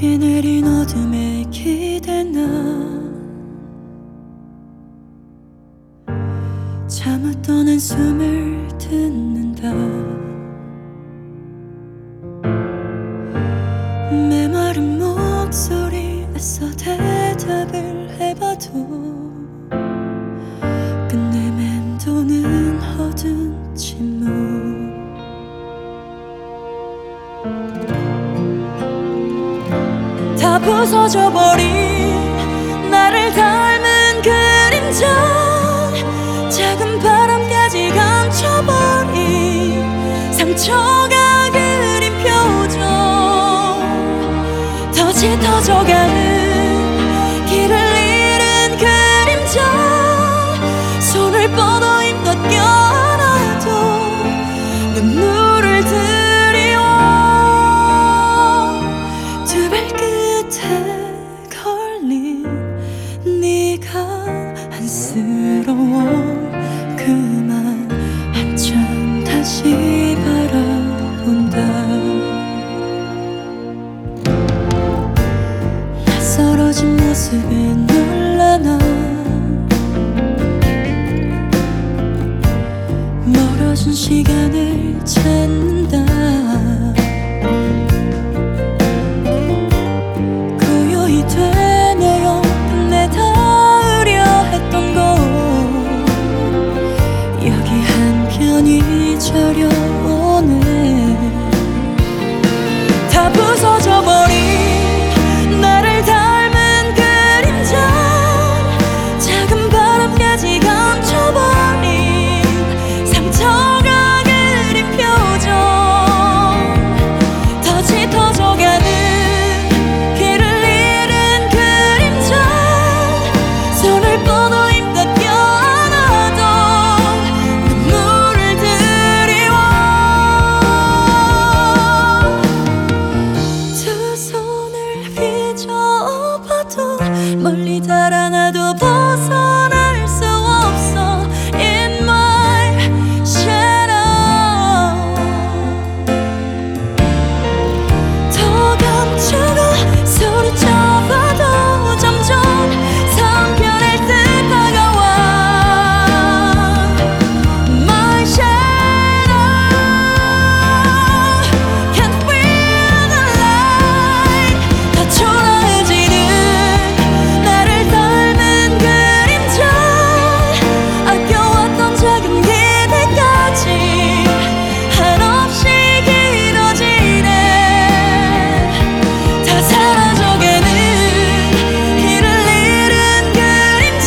내게 내린 어둠에 기댄 나 참았던 한숨을 듣는다. 메마른 목소리 애써 대답을 해봐도 끝내 맴도는 허든 침묵. 다 부서져 버린 나를 닮은 그림자, 작은 바람까지 감춰버린 상처가 그린 표정, 더 짙어져가는 길을 잃은 그림자, 손을 뻗어 힘껏 껴안아도 눈물을 들이워. 두 발끝에 걸린 네가 안쓰러워. 그만 한참 다시 바라본다. 낯설어진 모습에 놀라 나 멀어진 시간을 찾는다. 고요히 되뇌어 끝내 닿으려 했던 곳, 여기 한편이 저려오네. 다 부서져버린 나를 닮은 그림자, 작은 바람까지 감춰버린 상처가 그린 표정, 더 짙어져가는 길을 잃은 그림자, 손을 뻗어 힘껏 껴안아도 눈물을 들이워. 두 손을 휘저어봐도 멀리 달아나도 벗어날 수 없어. In my shadow, 더 감추고 소리쳐봐도 점점 성별일 듯 다가와. My shadow can't feel the light. 더 초라해지는 나를 닮은 그림자, 아껴왔던 작은 기대까지 한없이 길어지네. 다 사라져가는 길을 잃은 그림자,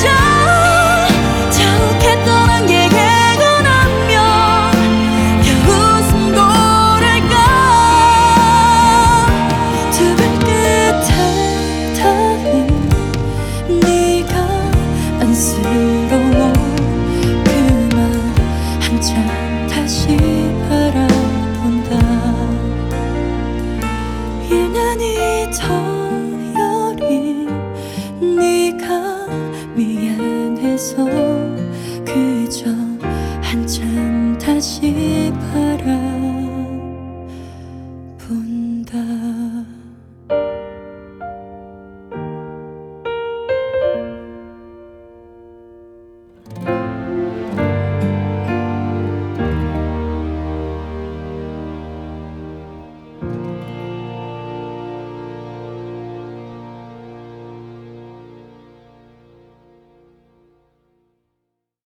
자욱했던 안개 개근하며 겨우 숨고를까. 두 발끝에 닿은 네가 안쓰러워. 그만 한참 다시 바라본다. 유난히 더